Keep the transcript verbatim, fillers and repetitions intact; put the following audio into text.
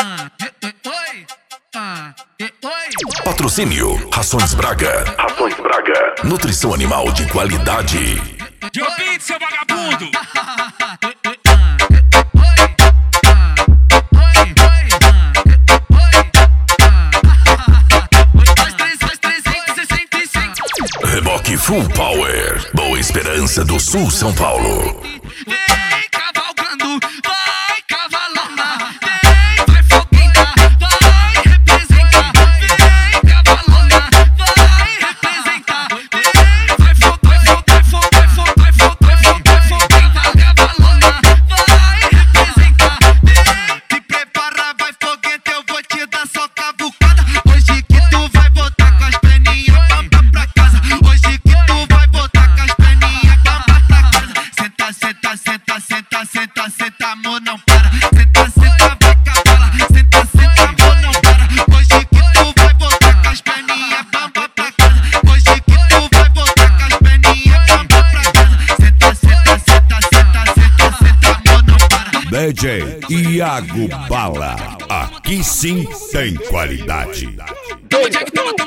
Patrocínio Rações Braga. Rações Braga. Nutrição animal de qualidade. Joe Beat, seu vagabundo! Reboque Full Power. Boa Esperança do Sul, São Paulo. Vem cavalgando, vai cavalona. Vem, vai foguenta, vai representar. Vem cavalona, vai representar. Vem, vai foguenta, vai foguenta, vai foguenta, vai foguenta, vai foguenta. Cavalona, vai representar. Vem, te prepara, vai foguenta, eu vou te dar só cavucada. Hoje que tu vai voltar com as perninhas bamba pra casa. Hoje que tu vai voltar com as perninhas bamba pra casa. Senta, senta, senta, senta, senta, senta, amor, não para. Senta, senta, vai cavala. Senta, senta, amor, não para. Hoje que tu vai voltar com as perninhas bamba pra casa. Hoje que tu vai voltar com as perninhas bamba pra casa. Senta, senta, senta, senta, senta, senta, amor, não para. D J Iago Bala. Aqui sim tem qualidade. Onde é que tá